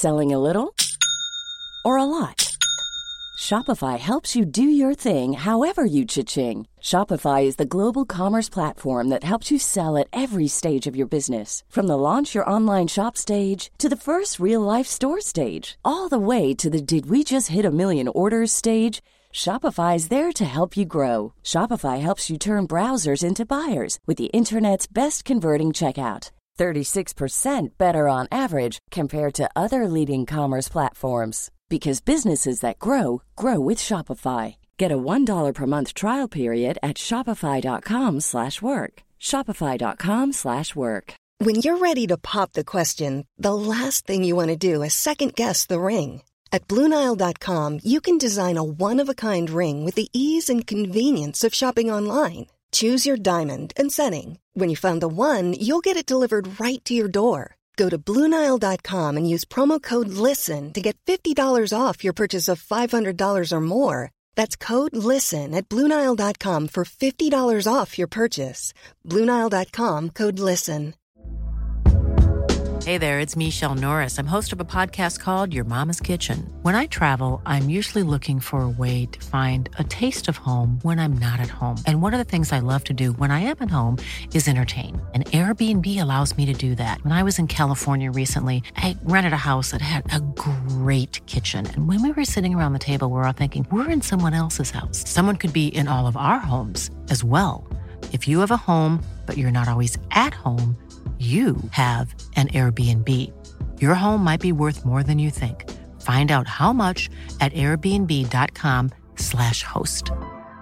Selling a little or a lot? Shopify helps you do your thing however you cha-ching. Shopify is the global commerce platform that helps you sell at every stage of your business. From the launch your online shop stage to the first real-life store stage, all the way to the did we just hit a million orders stage. Shopify is there to help you grow. Shopify helps you turn browsers into buyers with the internet's best converting checkout. 36% better on average compared to other leading commerce platforms. Because businesses that grow, grow with Shopify. Get a $1 per month trial period at shopify.com/work. Shopify.com/work. When you're ready to pop the question, the last thing you want to do is second-guess the ring. At BlueNile.com, you can design a one-of-a-kind ring with the ease and convenience of shopping online. Choose your diamond and setting. When you find the one, you'll get it delivered right to your door. Go to BlueNile.com and use promo code LISTEN to get $50 off your purchase of $500 or more. That's code LISTEN at BlueNile.com for $50 off your purchase. BlueNile.com, code LISTEN. Hey there, it's Michelle Norris. I'm host of a podcast called Your Mama's Kitchen. When I travel, I'm usually looking for a way to find a taste of home when I'm not at home. And one of the things I love to do when I am at home is entertain. And Airbnb allows me to do that. When I was in California recently, I rented a house that had a great kitchen. And when we were sitting around the table, we were all thinking, we're in someone else's house. Someone could be in all of our homes as well. If you have a home, but you're not always at home, you have an Airbnb. Your home might be worth more than you think. Find out how much at airbnb.com/host.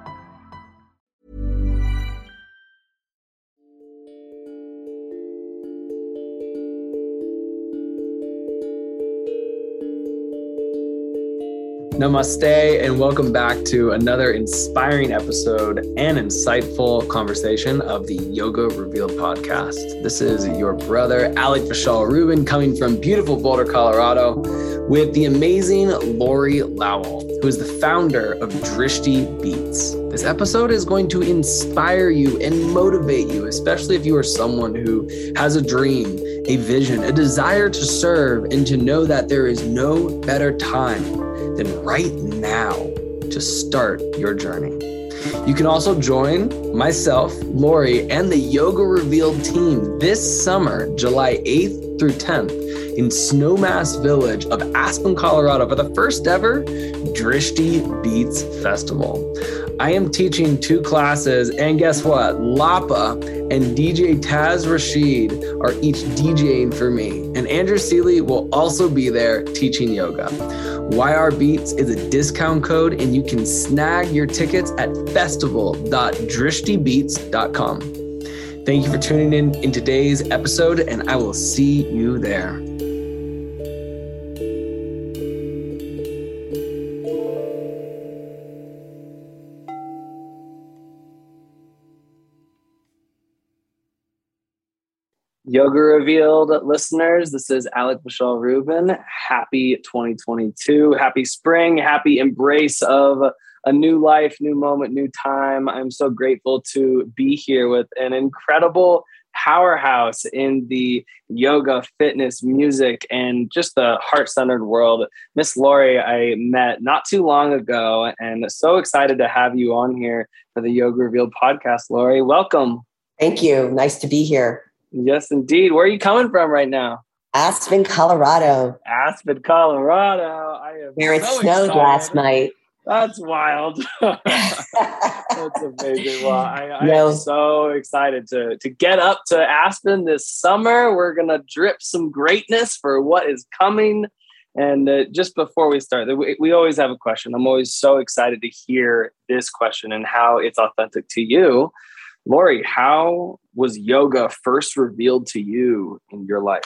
Namaste, and welcome back to another inspiring episode and insightful conversation of the Yoga Revealed podcast. This is your brother, Alec Vishal Rubin, coming from beautiful Boulder, Colorado, with the amazing Lori Lowell, who is the founder of Drishti Beats. This episode is going to inspire you and motivate you, especially if you are someone who has a dream, a vision, a desire to serve, and to know that there is no better time than right now to start your journey. You can also join myself, Lori, and the Yoga Revealed team this summer, July 8th through 10th, in Snowmass Village of Aspen, Colorado, for the first ever Drishti Beats Festival. I am teaching 2 classes, and guess what? Lapa and DJ Taz Rashid are each DJing for me, and Andrew Seeley will also be there teaching yoga. YR Beats is a discount code, and you can snag your tickets at festival.drishtibeats.com. Thank you for tuning in today's episode, and I will see you there. Yoga Revealed listeners, this is Alec Vishal Rubin. Happy 2022. Happy spring. Happy embrace of a new life, new moment, new time. I'm so grateful to be here with an incredible powerhouse in the yoga, fitness, music, and just the heart-centered world. Miss Lori, I met not too long ago, and so excited to have you on here for the Yoga Revealed podcast. Lori, welcome. Thank you. Nice to be here. Yes, indeed. Where are you coming from right now? Aspen, Colorado. Aspen, Colorado. I am Where it so snowed excited. Last night. That's wild. That's amazing. Well, I am so excited to get up to Aspen this summer. We're going to drip some greatness for what is coming. And just before we start, we always have a question. I'm always so excited to hear this question and how it's authentic to you. Lori, how was yoga first revealed to you in your life?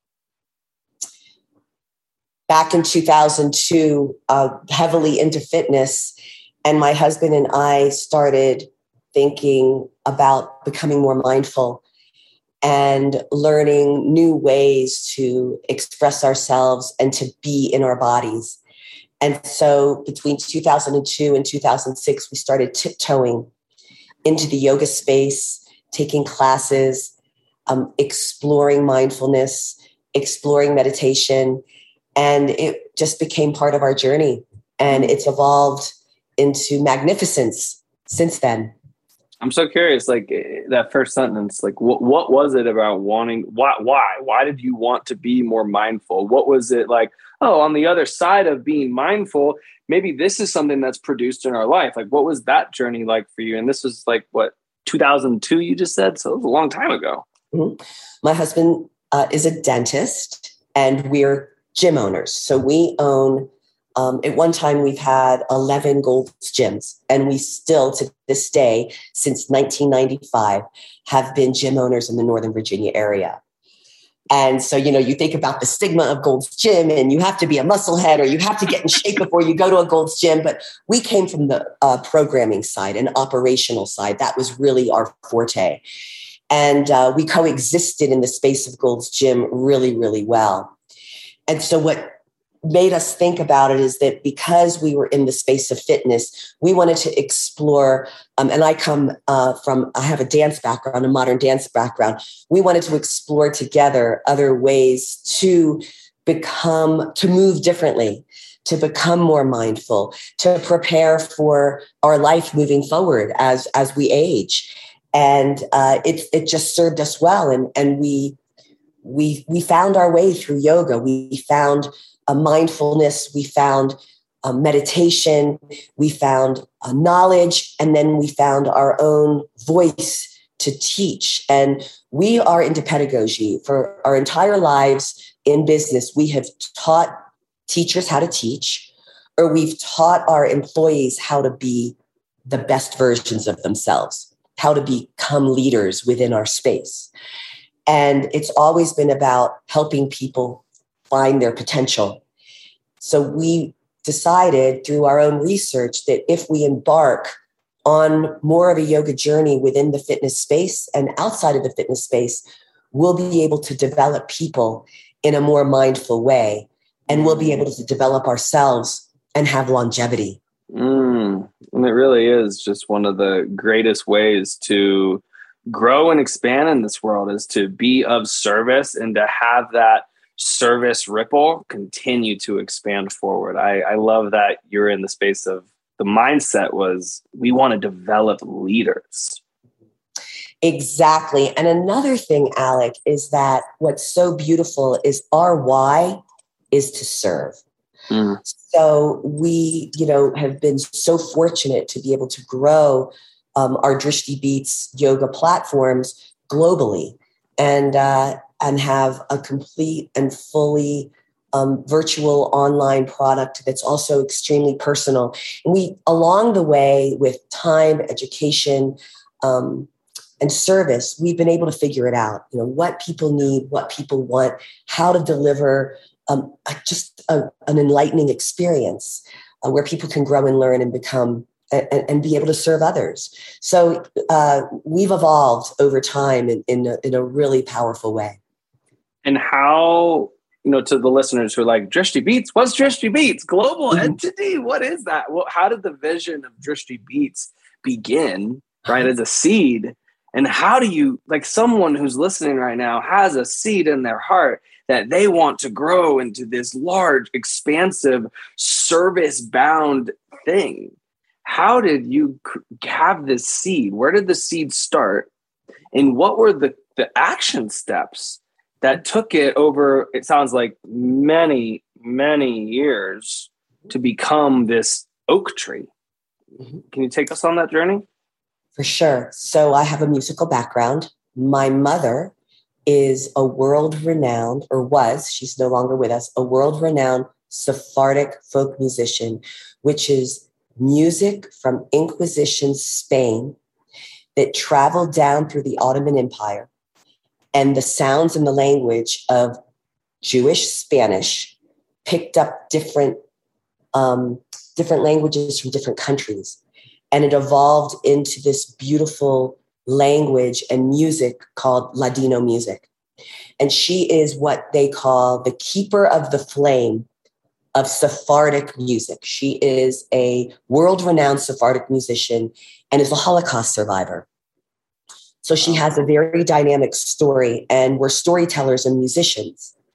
Back in 2002, heavily into fitness, and my husband and I started thinking about becoming more mindful and learning new ways to express ourselves and to be in our bodies. And so between 2002 and 2006, we started tiptoeing into the yoga space, taking classes, exploring mindfulness, exploring meditation. And it just became part of our journey. And it's evolved into magnificence since then. I'm so curious, like that first sentence, like what was it about wanting, why did you want to be more mindful? What was it like, oh, on the other side of being mindful, maybe this is something that's produced in our life. Like, what was that journey like for you? And this was like, what, 2002, you just said? So it was a long time ago. Mm-hmm. My husband is a dentist and we're gym owners. So we own, at one time we've had 11 Gold's Gyms, and we still to this day, since 1995, have been gym owners in the Northern Virginia area. And so, you think about the stigma of Gold's Gym and you have to be a musclehead or you have to get in shape before you go to a Gold's Gym. But we came from the programming side and operational side. That was really our forte. And we coexisted in the space of Gold's Gym really, really well. And so what made us think about it is that because we were in the space of fitness, we wanted to explore, and I have a dance background, a modern dance background. We wanted to explore together other ways to move differently, to become more mindful, to prepare for our life moving forward as we age. And it just served us well. And we found our way through yoga. We found mindfulness, we found meditation, we found knowledge, and then we found our own voice to teach. And we are into pedagogy. For our entire lives in business, we have taught teachers how to teach, or we've taught our employees how to be the best versions of themselves, how to become leaders within our space. And it's always been about helping people find their potential. So we decided through our own research that if we embark on more of a yoga journey within the fitness space and outside of the fitness space, we'll be able to develop people in a more mindful way, and we'll be able to develop ourselves and have longevity. And it really is just one of the greatest ways to grow and expand in this world, is to be of service and to have that service ripple continue to expand forward. I love that you're in the space of the mindset was we want to develop leaders. Exactly. And another thing, Alec, is that what's so beautiful is our why is to serve. So we, have been so fortunate to be able to grow our Drishti Beats yoga platforms globally and have a complete and fully virtual online product that's also extremely personal. And we, along the way, with time, education, and service, we've been able to figure it out. What people need, what people want, how to deliver just an enlightening experience where people can grow and learn and become and be able to serve others. So we've evolved over time in a really powerful way. And how, to the listeners who are like, Drishti Beats, what's Drishti Beats? Global entity? What is that? Well, how did the vision of Drishti Beats begin, right, as a seed? And how do you, like someone who's listening right now has a seed in their heart that they want to grow into this large, expansive, service-bound thing? How did you have this seed? Where did the seed start? And what were the action steps that took it over, it sounds like many, many years to become this oak tree? Can you take us on that journey? For sure. So I have a musical background. My mother is a world-renowned, or was, she's no longer with us, a world-renowned Sephardic folk musician, which is music from Inquisition Spain that traveled down through the Ottoman Empire, and the sounds and the language of Jewish Spanish picked up different languages from different countries. And it evolved into this beautiful language and music called Ladino music. And she is what they call the keeper of the flame of Sephardic music. She is a world-renowned Sephardic musician and is a Holocaust survivor. So she has a very dynamic story, and we're storytellers and musicians.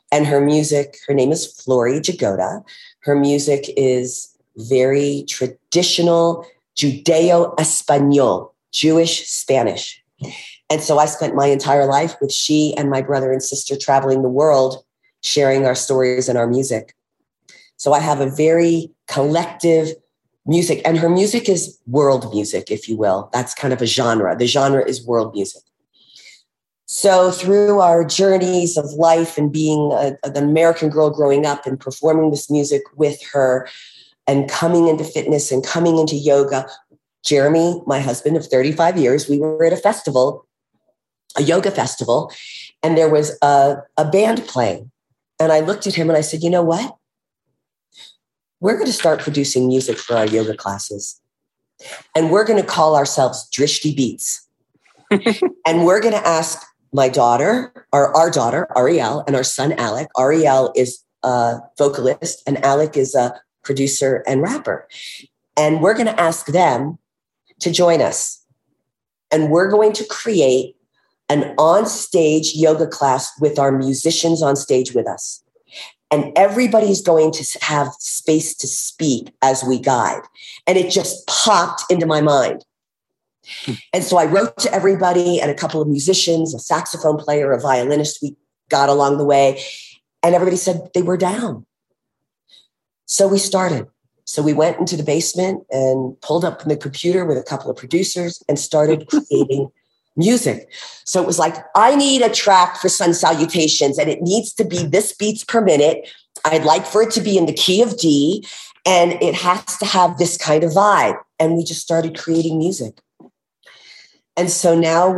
And her music, her name is Flori Jagoda. Her music is very traditional Judeo-Espanol, Jewish Spanish. And so I spent my entire life with she and my brother and sister traveling the world, sharing our stories and our music. So I have a very collective music, and her music is world music, if you will. That's kind of a genre. The genre is world music. So through our journeys of life and being an American girl growing up and performing this music with her and coming into fitness and coming into yoga, Jeremy, my husband of 35 years, we were at a festival, a yoga festival, and there was a band playing. And I looked at him and I said, you know what? We're going to start producing music for our yoga classes. And we're going to call ourselves Drishti Beats. And we're going to ask my daughter, or our daughter, Ariel, and our son, Alec. Ariel is a vocalist and Alec is a producer and rapper. And we're going to ask them to join us. And we're going to create an on-stage yoga class with our musicians on stage with us. And everybody's going to have space to speak as we guide. And it just popped into my mind. And so I wrote to everybody and a couple of musicians, a saxophone player, a violinist. We got along the way. And everybody said they were down. So we started. So we went into the basement and pulled up the computer with a couple of producers and started creating music. So it was like, I need a track for Sun Salutations and it needs to be this beats per minute. I'd like for it to be in the key of D and it has to have this kind of vibe. And we just started creating music. And so now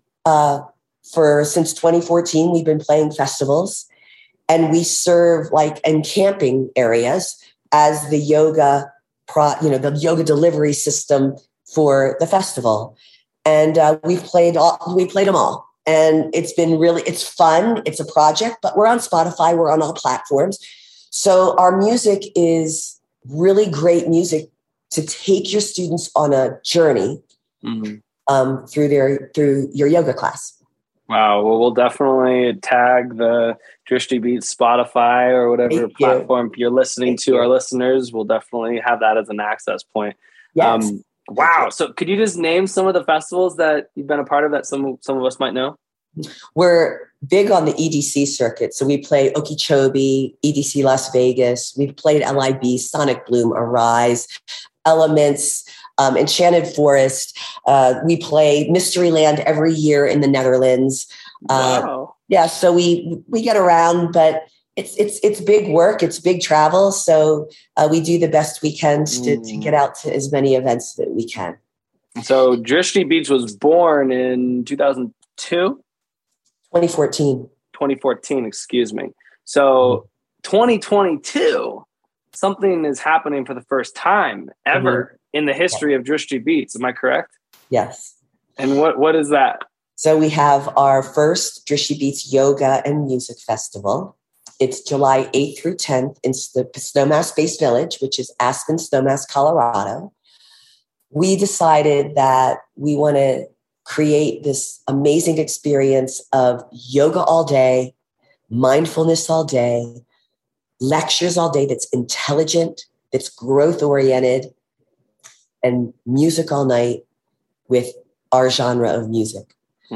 since 2014, we've been playing festivals and we serve in camping areas as the yoga, the yoga delivery system for the festival. And we've played them all. And it's fun. It's a project, but we're on Spotify. We're on all platforms. So our music is really great music to take your students on a journey through your yoga class. Wow. Well, we'll definitely tag the Drishti Beats Spotify or whatever platform you're listening to. Our listeners will definitely have that as an access point. Yes. Wow. So could you just name some of the festivals that you've been a part of that some of us might know? We're big on the EDC circuit. So we play Okeechobee, EDC Las Vegas. We've played LIB, Sonic Bloom, Arise, Elements, Enchanted Forest. We play Mysteryland every year in the Netherlands. Wow. Yeah, so we get around, but it's big work. It's big travel. So we do the best we can to get out to as many events that we can. So Drishti Beats was born in 2002? 2014. 2014, excuse me. So 2022, something is happening for the first time ever in the history of Drishti Beats. Am I correct? Yes. And what is that? So we have our first Drishti Beats Yoga and Music Festival. It's July 8th through 10th in the Snowmass Space Village, which is Aspen, Snowmass, Colorado. We decided that we want to create this amazing experience of yoga all day, mindfulness all day, lectures all day that's intelligent, that's growth-oriented, and music all night with our genre of music.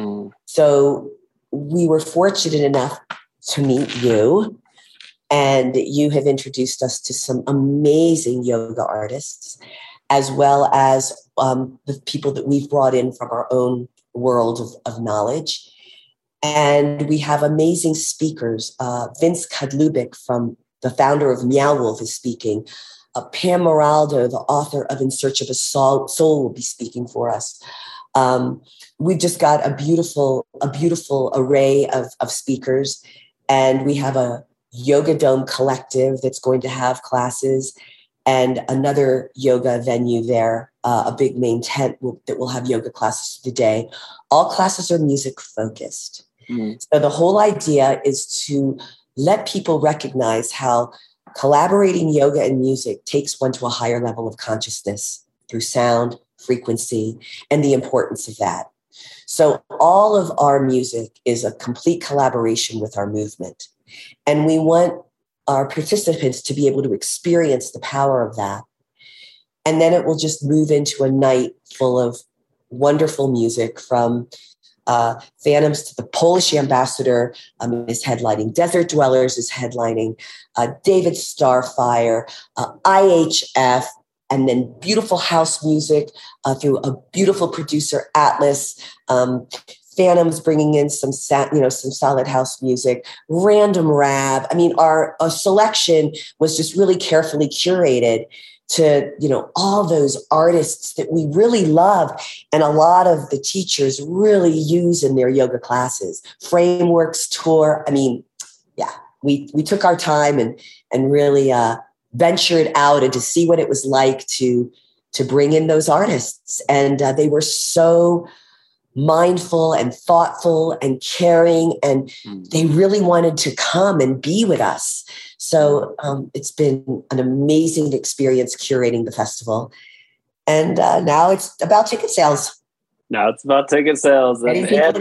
So we were fortunate enough to meet you, and you have introduced us to some amazing yoga artists, as well as the people that we've brought in from our own world of knowledge. And we have amazing speakers. Vince Kadlubik, the founder of Meow Wolf, is speaking. Pam Moraldo, the author of In Search of a Soul, will be speaking for us. We've just got a beautiful array of speakers. And we have a Yoga Dome collective that's going to have classes and another yoga venue there, a big main tent that will have yoga classes today. All classes are music focused. So the whole idea is to let people recognize how collaborating yoga and music takes one to a higher level of consciousness through sound, frequency, and the importance of that. So all of our music is a complete collaboration with our movement. And we want our participants to be able to experience the power of that. And then it will just move into a night full of wonderful music from Phantoms to the Polish Ambassador is headlining, Desert Dwellers is headlining, David Starfire, IHF, and then beautiful house music through a beautiful producer, Atlas. Phantoms bringing in some solid house music, Random Rab. I mean, our selection was just really carefully curated to, all those artists that we really love. And a lot of the teachers really use in their yoga classes. Frameworks tour. I mean, yeah, we took our time and really ventured out and to see what it was like to bring in those artists. And they were so mindful and thoughtful and caring, and they really wanted to come and be with us. So it's been an amazing experience curating the festival. And now it's about ticket sales. Now it's about ticket sales. And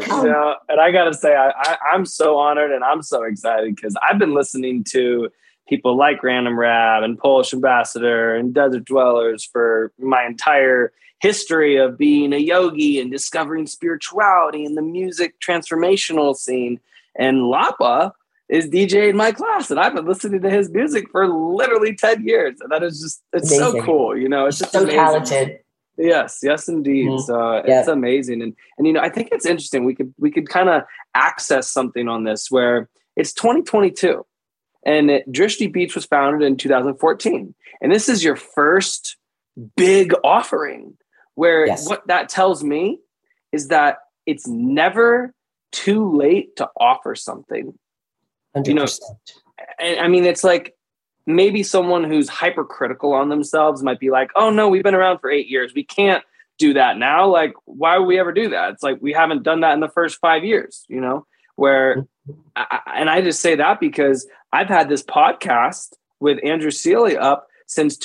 I got to say, I'm so honored and I'm so excited because I've been listening to people like Random Rab and Polish Ambassador and Desert Dwellers for my entire history of being a yogi and discovering spirituality in the music transformational scene. And Lapa is DJ in my class, and I've been listening to his music for literally 10 years. And that is just, it's amazing. So cool. It's just so amazing. Talented. Yes, indeed. Mm-hmm. So it's amazing. And I think it's interesting. We could kind of access something on this where it's 2022 and Drishti Beach was founded in 2014. And this is your first big offering where what that tells me is that it's never too late to offer something. 100%. And I mean, it's like maybe someone who's hypercritical on themselves might be like, oh no, we've been around for 8 years. We can't do that now. Like, why would we ever do that? It's like, we haven't done that in the first 5 years, where, and I just say that because I've had this podcast with Andrew Seeley up since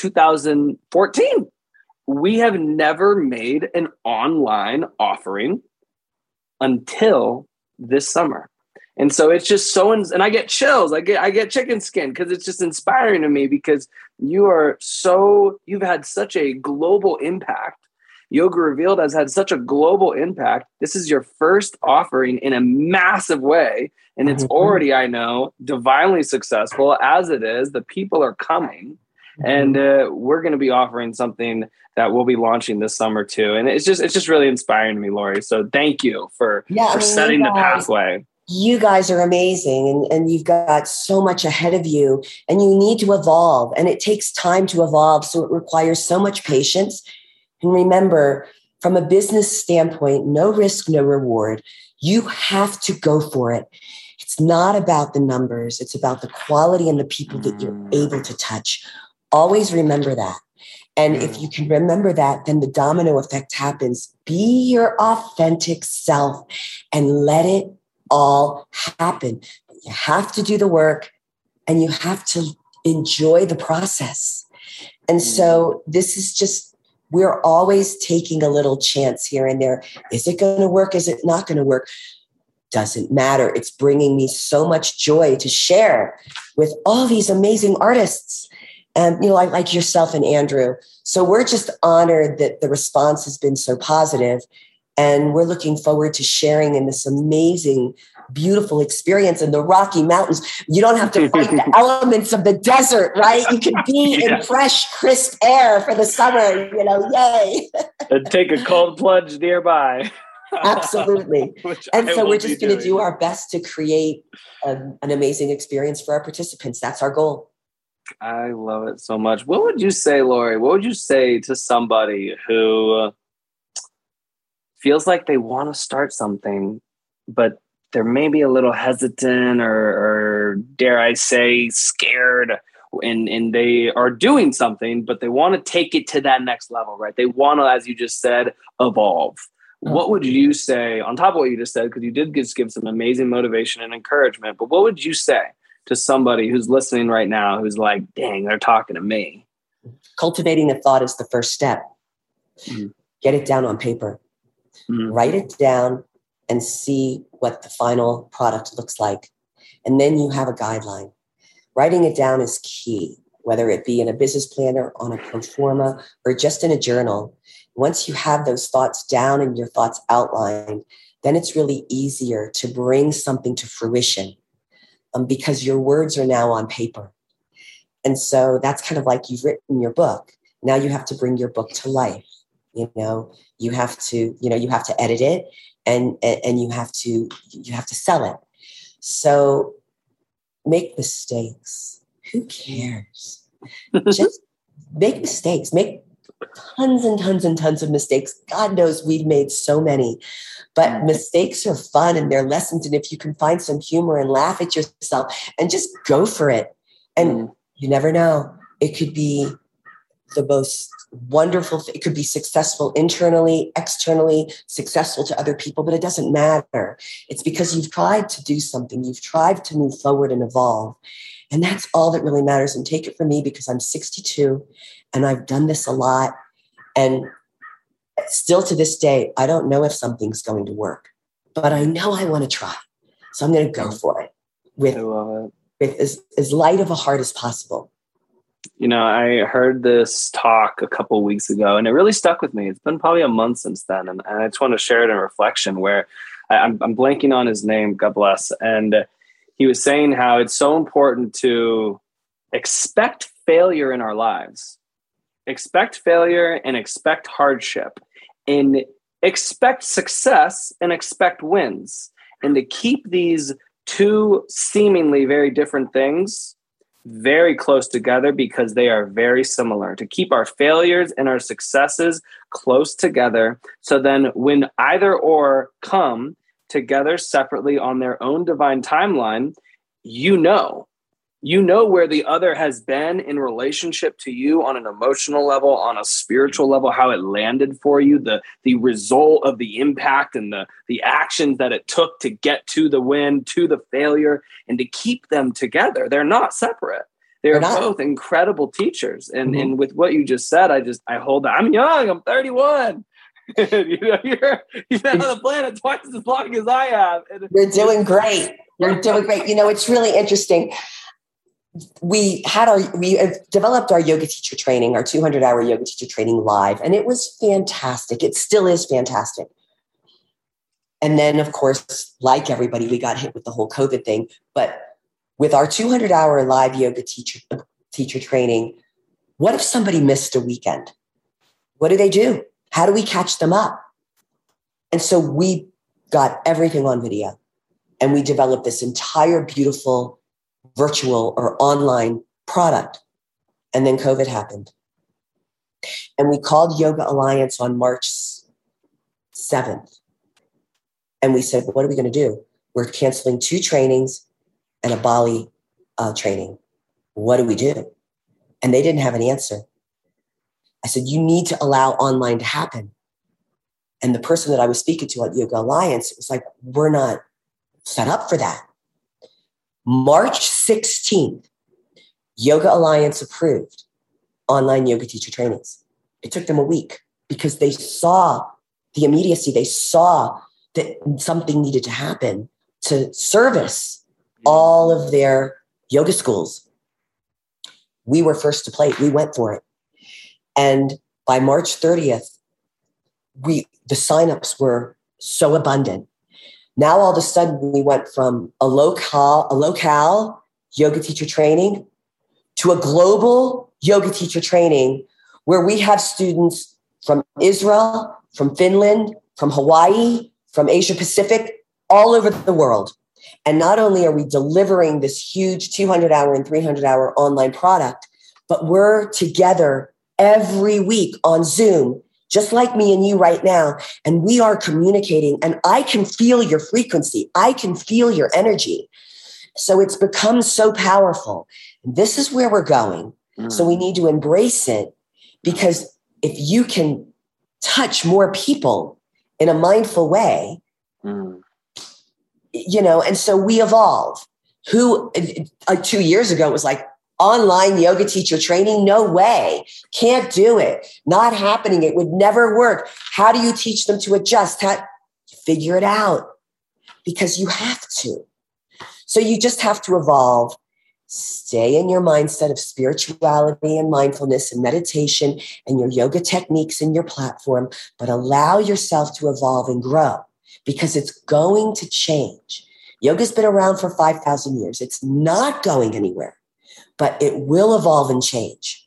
2014. We have never made an online offering until this summer. And so it's just and I get chills. I get chicken skin because it's just inspiring to me because you've had such a global impact. Yoga Revealed has had such a global impact. This is your first offering in a massive way. And it's already, I know, divinely successful as it is. The people are coming. And we're going to be offering something that we'll be launching this summer too. And it's just really inspiring to me, Lori. So thank you for setting the pathway. You guys are amazing and you've got so much ahead of you and you need to evolve and it takes time to evolve. So it requires so much patience. And remember, from a business standpoint, no risk, no reward. You have to go for it. It's not about the numbers. It's about the quality and the people that you're able to touch. Always remember that. And if you can remember that, then the domino effect happens. Be your authentic self and let it all happen. But you have to do the work and you have to enjoy the process. And so this is just, we're always taking a little chance here and there. Is it going to work? Is it not going to work? Doesn't matter. It's bringing me so much joy to share with all these amazing artists. And, like yourself and Andrew. So we're just honored that the response has been so positive. And we're looking forward to sharing in this amazing, beautiful experience in the Rocky Mountains. You don't have to fight the elements of the desert, right? You can be in fresh, crisp air for the summer, yay. And take a cold plunge nearby. Absolutely. And so we're just going to do our best to create an amazing experience for our participants. That's our goal. I love it so much. What would you say, Lori? What would you say to somebody who feels like they want to start something, but they're maybe a little hesitant or dare I say scared and they are doing something, but they want to take it to that next level, right? They want to, as you just said, evolve. What would you say on top of what you just said? Because you did just give some amazing motivation and encouragement, but what would you say to somebody who's listening right now, who's like, dang, they're talking to me? Cultivating a thought is the first step. Get it down on paper. Write it down and see what the final product looks like. And then you have a guideline. Writing it down is key, whether it be in a business planner, on a pro forma, or just in a journal. Once you have those thoughts down and your thoughts outlined, then it's really easier to bring something to fruition because your words are now on paper. And so that's kind of like you've written your book. Now you have to bring your book to life. You have to edit it and you have to sell it. So make mistakes. Who cares? Just make mistakes. Make tons and tons and tons of mistakes. God knows we've made so many. But mistakes are fun and they're lessons. And if you can find some humor and laugh at yourself and just go for it. And you never know. It could be the most wonderful thing. It could be successful internally, externally, successful to other people, but it doesn't matter. It's because you've tried to do something. You've tried to move forward and evolve. And that's all that really matters. And take it from me because I'm 62 and I've done this a lot. And still to this day, I don't know if something's going to work, but I know I want to try. So I'm going to go for it with as light of a heart as possible. I heard this talk a couple of weeks ago and it really stuck with me. It's been probably a month since then. And I just want to share it in reflection where I'm blanking on his name, God bless. And he was saying how it's so important to expect failure in our lives. Expect failure and expect hardship and expect success and expect wins. And to keep these two seemingly very different things very close together because they are very similar. To keep our failures and our successes close together. So then when either or come together separately on their own divine timeline, you know where the other has been in relationship to you on an emotional level, on a spiritual level, how it landed for you, the result of the impact and the actions that it took to get to the win, to the failure, and to keep them together. They're not separate. They're both incredible teachers. And with what you just said, I hold that. I'm young. I'm 31. You've been on the planet twice as long as I have. You're doing great. You're doing great. It's really interesting. We developed our yoga teacher training, our 200-hour yoga teacher training live, and it was fantastic. It still is fantastic. And then, of course, like everybody, we got hit with the whole COVID thing. But with our 200-hour live yoga teacher training, what if somebody missed a weekend? What do? How do we catch them up? And so we got everything on video, and we developed this entire beautiful virtual or online product. And then COVID happened. And we called Yoga Alliance on March 7th. And we said, what are we going to do? We're canceling 2 trainings and a Bali training. What do we do? And they didn't have an answer. I said, you need to allow online to happen. And the person that I was speaking to at Yoga Alliance, it was like, we're not set up for that. March 16th, Yoga Alliance approved online yoga teacher trainings. It took them a week because they saw the immediacy. They saw that something needed to happen to service all of their yoga schools. We were first to play. We went for it. And by March 30th, the signups were so abundant. Now, all of a sudden, we went from a locale yoga teacher training to a global yoga teacher training where we have students from Israel, from Finland, from Hawaii, from Asia Pacific, all over the world. And not only are we delivering this huge 200-hour and 300-hour online product, but we're together every week on Zoom, just like me and you right now. And we are communicating, and I can feel your frequency. I can feel your energy. So it's become so powerful. This is where we're going. So we need to embrace it, because if you can touch more people in a mindful way, and so we evolve. 2 years ago, it was like, online yoga teacher training? No way. Can't do it. Not happening. It would never work. How do you teach them to adjust? Figure it out, because you have to. So you just have to evolve. Stay in your mindset of spirituality and mindfulness and meditation and your yoga techniques and your platform, but allow yourself to evolve and grow because it's going to change. Yoga's been around for 5,000 years. It's not going anywhere, but it will evolve and change.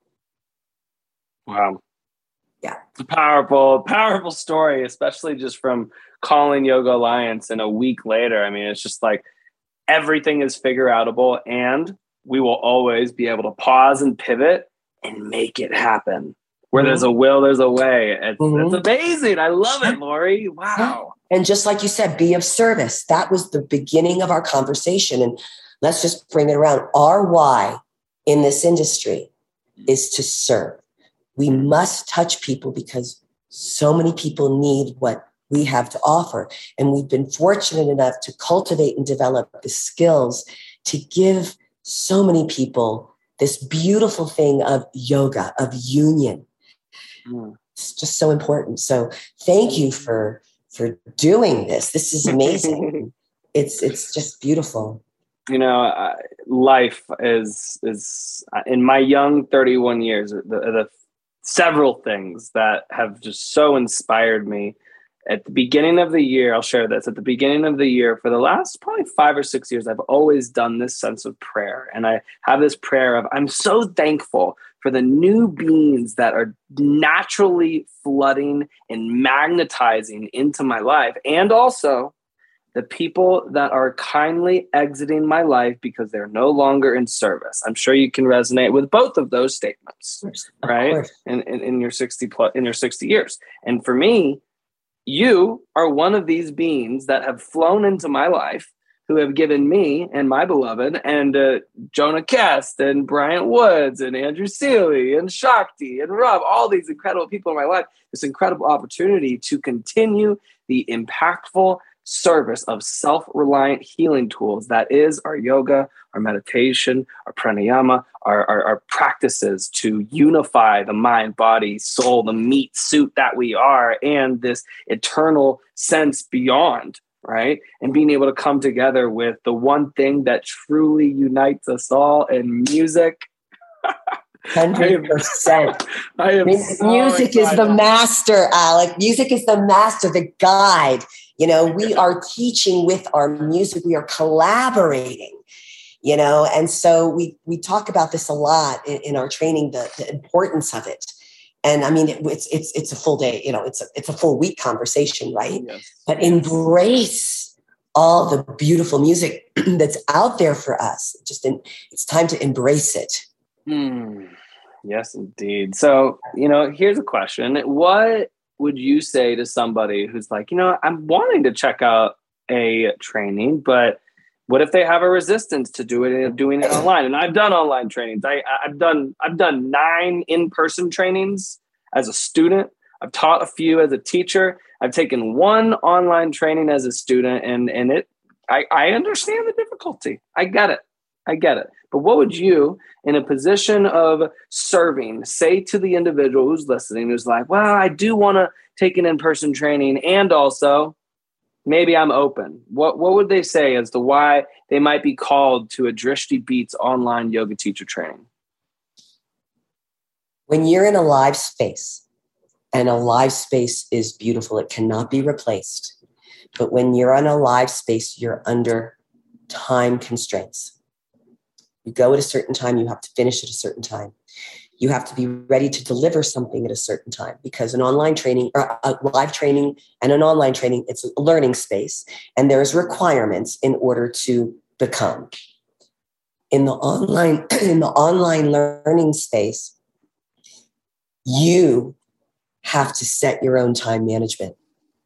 Wow. Yeah. It's a powerful, powerful story, especially just from calling Yoga Alliance and a week later. I mean, it's just like, everything is figure outable, and we will always be able to pause and pivot and make it happen. Where there's a will, there's a way. It's amazing. I love it, Lori. Wow. And just like you said, be of service. That was the beginning of our conversation. And let's just bring it around. Our why in this industry is to serve. We must touch people because so many people need what we have to offer. And we've been fortunate enough to cultivate and develop the skills to give so many people this beautiful thing of yoga, of union. It's just so important. So thank you for doing this. This is amazing. It's just beautiful. You know, life is in my young 31 years, the several things that have just so inspired me. At the beginning of the year, I'll share this. At the beginning of the year, for the last probably 5 or 6 years, I've always done this sense of prayer. And I have this prayer of, I'm so thankful for the new beings that are naturally flooding and magnetizing into my life. And also the people that are kindly exiting my life because they're no longer in service. I'm sure you can resonate with both of those statements, right? In your 60 years. And for me, you are one of these beings that have flown into my life, who have given me and my beloved and Jonah Kest and Bryant Woods and Andrew Seeley and Shakti and Rob, all these incredible people in my life, this incredible opportunity to continue the impactful service of self-reliant healing tools that is our yoga, our meditation, our pranayama, our practices to unify the mind, body, soul, the meat suit that we are, and this eternal sense beyond, right? And being able to come together with the one thing that truly unites us all in music. 100%. Music is the master, Alec. Music is the master, the guide. You know, we are teaching with our music. We are collaborating, you know, and so we talk about this a lot in our training, the importance of it. And I mean, it's a full day, you know, it's a full week conversation, right? Yes. But embrace all the beautiful music that's out there for us. It's time to embrace it. Yes, indeed. So, you know, here's a question. What would you say to somebody who's like, you know, I'm wanting to check out a training, but what if they have a resistance to doing it online? And I've done online trainings. I've done 9 in-person trainings as a student. I've taught a few as a teacher. I've taken 1 online training as a student, and I understand the difficulty. I get it. But what would you, in a position of serving, say to the individual who's listening, who's like, well, I do want to take an in-person training, and also maybe I'm open. What would they say as to why they might be called to a Drishti Beats online yoga teacher training? When you're in a live space, and a live space is beautiful, it cannot be replaced. But when you're in a live space, you're under time constraints. You go at a certain time, you have to finish at a certain time. You have to be ready to deliver something at a certain time, because an online training or a live training and an online training, it's a learning space, and there's requirements in order to become. In the online learning space, you have to set your own time management.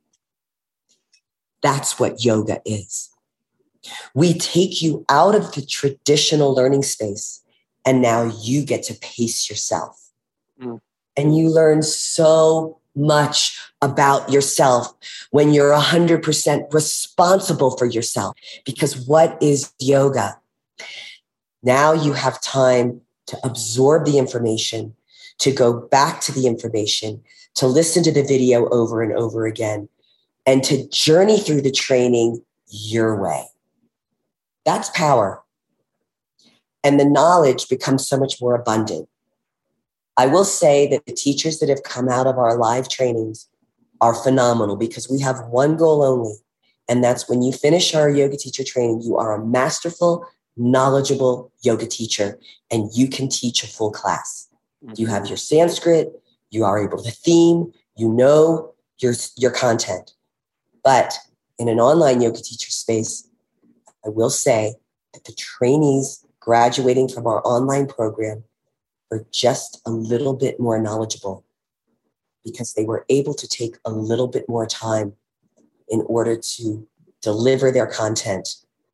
That's what yoga is. We take you out of the traditional learning space, and now you get to pace yourself. And you learn so much about yourself when you're 100% responsible for yourself. Because what is yoga? Now you have time to absorb the information, to go back to the information, to listen to the video over and over again, and to journey through the training your way. That's power. And the knowledge becomes so much more abundant. I will say that the teachers that have come out of our live trainings are phenomenal because we have one goal only. And that's when you finish our yoga teacher training, you are a masterful, knowledgeable yoga teacher, and you can teach a full class. You have your Sanskrit, you are able to theme, you know your content. But in an online yoga teacher space, I will say that the trainees graduating from our online program are just a little bit more knowledgeable because they were able to take a little bit more time in order to deliver their content.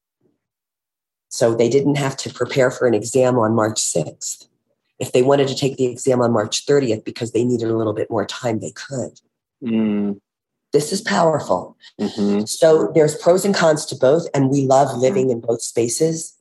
So they didn't have to prepare for an exam on March 6th. If they wanted to take the exam on March 30th because they needed a little bit more time, they could. This is powerful. Mm-hmm. So there's pros and cons to both, and we love living in both spaces.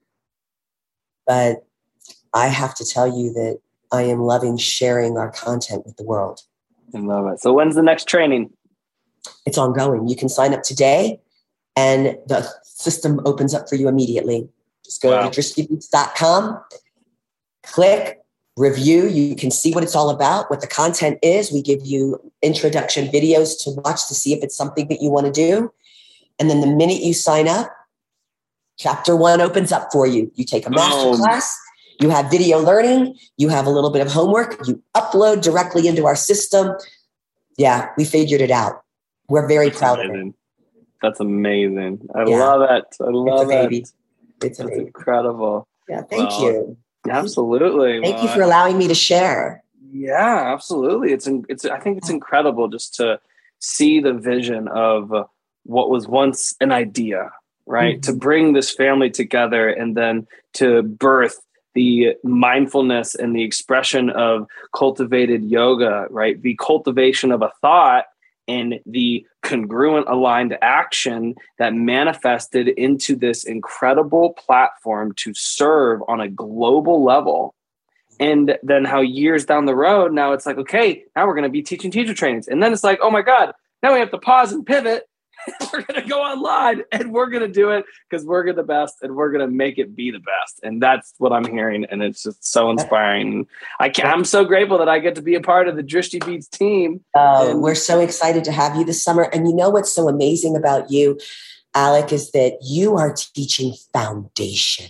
But I have to tell you that I am loving sharing our content with the world. I love it. So when's the next training? It's ongoing. You can sign up today and the system opens up for you immediately. Just go to drishtibeats.com, click review. You can see what it's all about, what the content is. We give you introduction videos to watch to see if it's something that you want to do. And then the minute you sign up, chapter 1 opens up for you. You take a master class, you have video learning, you have a little bit of homework, you upload directly into our system. Yeah, we figured it out. We're very proud of it. That's amazing. I love it. I love it. It's incredible. Yeah, thank you. Absolutely. Thank you for allowing me to share. Yeah, absolutely. I think it's incredible just to see the vision of what was once an idea, right? Mm-hmm. To bring this family together and then to birth the mindfulness and the expression of cultivated yoga, right? The cultivation of a thought and the congruent aligned action that manifested into this incredible platform to serve on a global level. And then how years down the road, now it's like, okay, now we're going to be teaching teacher trainings. And then it's like, oh my God, now we have to pause and pivot. We're going to go online and we're going to do it because we're the best and we're going to make it be the best. And that's what I'm hearing. And it's just so inspiring. I'm so grateful that I get to be a part of the Drishti Beats team. We're so excited to have you this summer. And you know what's so amazing about you, Alec, is that you are teaching foundation.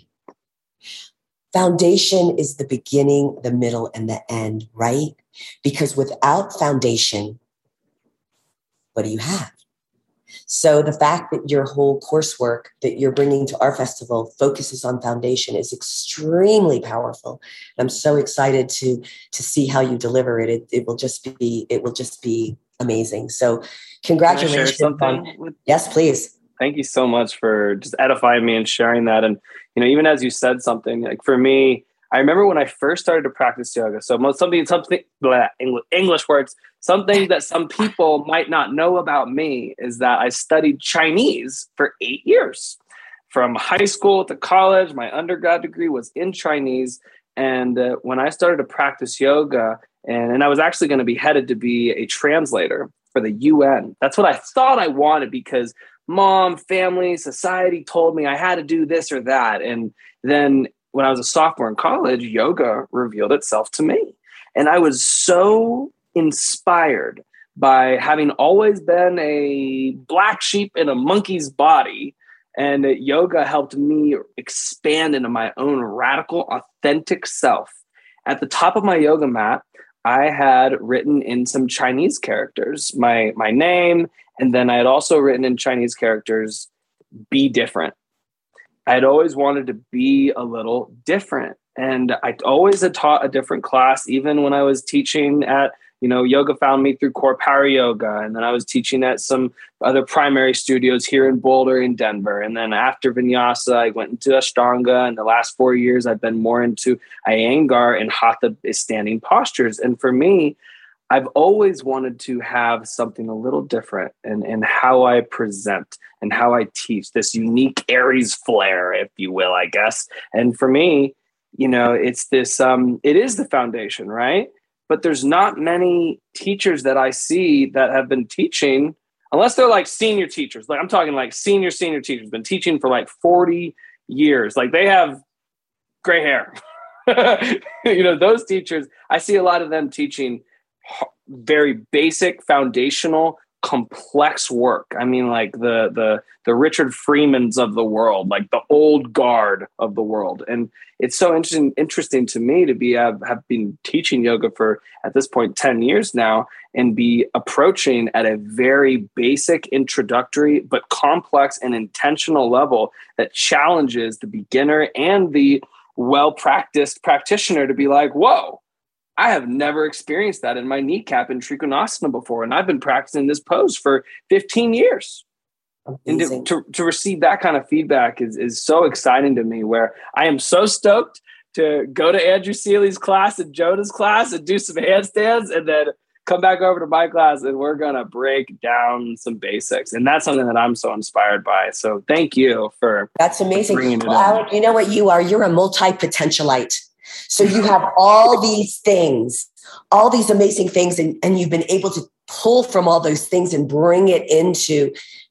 Foundation is the beginning, the middle, and the end, right? Because without foundation, what do you have? So the fact that your whole coursework that you're bringing to our festival focuses on foundation is extremely powerful. I'm so excited to see how you deliver it. It will just be amazing. So congratulations. Yes, please. Thank you so much for just edifying me and sharing that. And, even as you said something, like for me, I remember when I first started to practice yoga. So English words, something that some people might not know about me is that I studied Chinese for 8 years. From high school to college, my undergrad degree was in Chinese. And when I started to practice yoga, and I was actually going to be headed to be a translator for the UN. That's what I thought I wanted because mom, family, society told me I had to do this or that. And then when I was a sophomore in college, yoga revealed itself to me. And I was so inspired by having always been a black sheep in a monkey's body. And yoga helped me expand into my own radical, authentic self. At the top of my yoga mat, I had written in some Chinese characters, my name, and then I had also written in Chinese characters, be different. I had always wanted to be a little different. And I always had taught a different class, even when I was teaching at, Yoga found me through Core Power Yoga. And then I was teaching at some other primary studios here in Boulder, in Denver. And then after Vinyasa, I went into Ashtanga. And the last 4 years, I've been more into Iyengar and Hatha standing postures. And for me, I've always wanted to have something a little different in how I present and how I teach, this unique Aries flair, if you will, I guess. And for me, it's this, it is the foundation, right? But there's not many teachers that I see that have been teaching, unless they're like senior teachers. Like I'm talking like senior teachers, been teaching for like 40 years. Like they have gray hair. Those teachers, I see a lot of them teaching very basic, foundational, complex work. I mean, like the Richard Freemans of the world, like the old guard of the world. And it's so interesting to me to have been teaching yoga for, at this point, 10 years now, and be approaching at a very basic, introductory, but complex and intentional level that challenges the beginner and the well-practiced practitioner to be like, whoa, I have never experienced that in my kneecap in Trikonasana before. And I've been practicing this pose for 15 years. Amazing. And to receive that kind of feedback is so exciting to me, where I am so stoked to go to Andrew Seeley's class and Jonah's class and do some handstands and then come back over to my class and we're going to break down some basics. And that's something that I'm so inspired by. So thank you for That's amazing. Well, Alec, you know what you are? You're a multi-potentialite. So you have all these things, all these amazing things, and you've been able to pull from all those things and bring it into,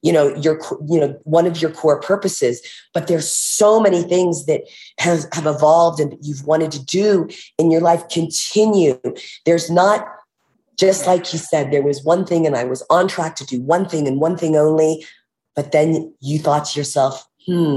one of your core purposes. But there's so many things that have evolved and you've wanted to do in your life continue. There's not, just like you said, there was one thing and I was on track to do one thing and one thing only. But then you thought to yourself,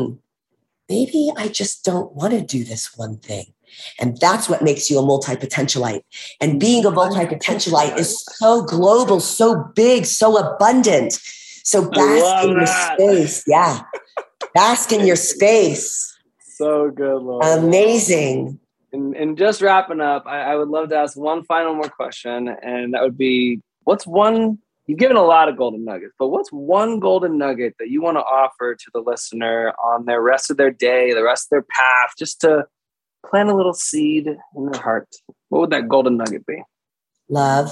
maybe I just don't want to do this one thing. And that's what makes you a multi-potentialite. And being a multi-potentialite is so global, so big, so abundant. So bask in your space. Yeah. Bask in your space. So good, Lord. Amazing. And just wrapping up, I would love to ask one final more question. And that would be, you've given a lot of golden nuggets, but what's one golden nugget that you want to offer to the listener on their rest of their day, the rest of their path, just to plant a little seed in their heart? What would that golden nugget be? Love.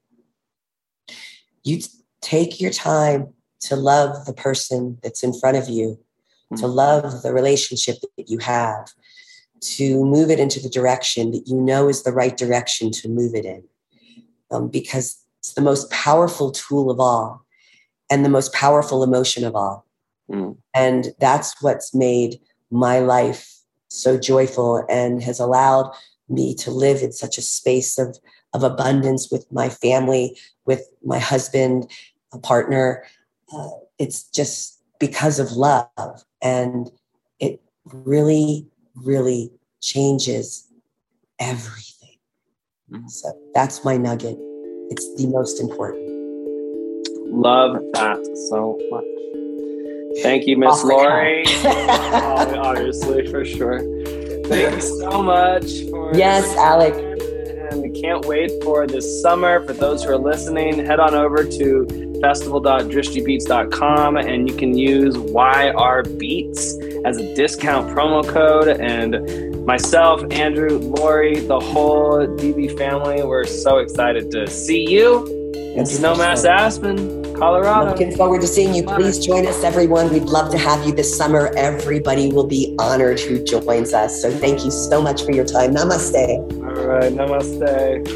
You take your time to love the person that's in front of you, to love the relationship that you have, to move it into the direction that you know is the right direction to move it in. Because it's the most powerful tool of all and the most powerful emotion of all. And that's what's made my life so joyful and has allowed me to live in such a space of abundance with my family, with my husband, a partner. It's just because of love. And it really, really changes everything. So that's my nugget. It's the most important. Love that so much. Thank you, Miss Lori. Obviously, for sure. Thank you so much for Alec. And we can't wait for this summer. For those who are listening, head on over to festival.drishtibeats.com and you can use YRBeats as a discount promo code. And myself, Andrew, Lori, the whole DB family, we're so excited to see you in Snowmass Aspen, Colorado. Looking forward to seeing you. Please join us, everyone. We'd love to have you this summer. Everybody will be honored who joins us. So thank you so much for your time. Namaste. All right. Namaste.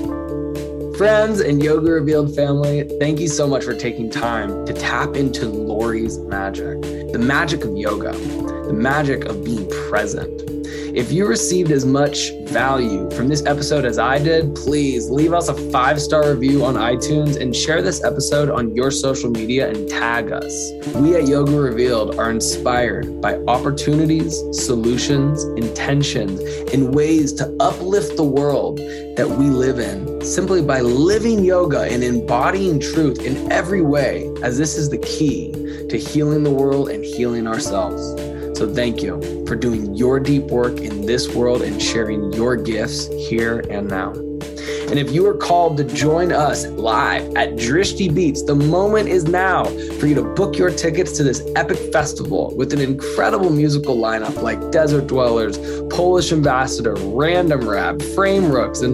Friends and Yoga Revealed family, thank you so much for taking time to tap into Lori's magic, the magic of yoga, the magic of being present. If you received as much value from this episode as I did, please leave us a 5-star review on iTunes and share this episode on your social media and tag us. We at Yoga Revealed are inspired by opportunities, solutions, intentions, and ways to uplift the world that we live in simply by living yoga and embodying truth in every way, as this is the key to healing the world and healing ourselves. So thank you for doing your deep work in this world and sharing your gifts here and now. And if you are called to join us live at Drishti Beats, the moment is now for you to book your tickets to this epic festival with an incredible musical lineup like Desert Dwellers, Polish Ambassador, Random Rap, Frameworks,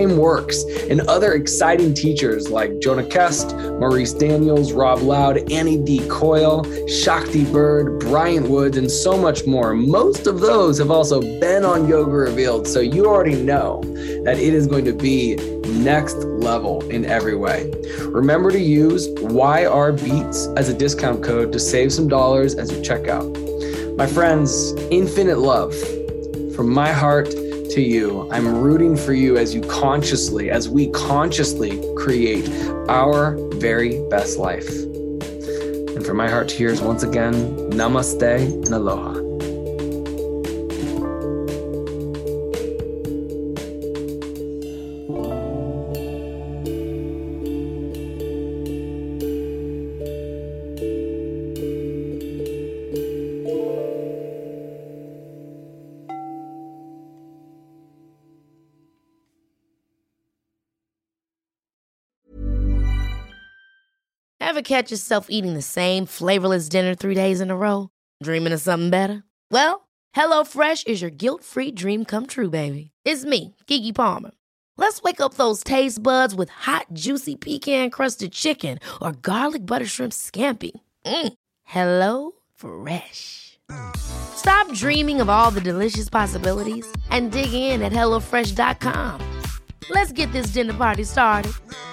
and other exciting teachers like Jonah Kest, Maurice Daniels, Rob Loud, Annie D. Coyle, Shakti Bird, Bryant Woods, and so much more. Most of those have also been on Yoga Revealed, so you already know that it is going to be next level in every way. Remember to use YRBeats as a discount code to save some dollars as you check out. My friends, infinite love from my heart to you. I'm rooting for you as we consciously create our very best life. And from my heart to yours, once again, namaste and aloha. Ever catch yourself eating the same flavorless dinner 3 days in a row? Dreaming of something better? Well, HelloFresh is your guilt-free dream come true, baby. It's me, Keke Palmer. Let's wake up those taste buds with hot, juicy pecan-crusted chicken or garlic butter shrimp scampi. HelloFresh. Stop dreaming of all the delicious possibilities and dig in at HelloFresh.com. Let's get this dinner party started.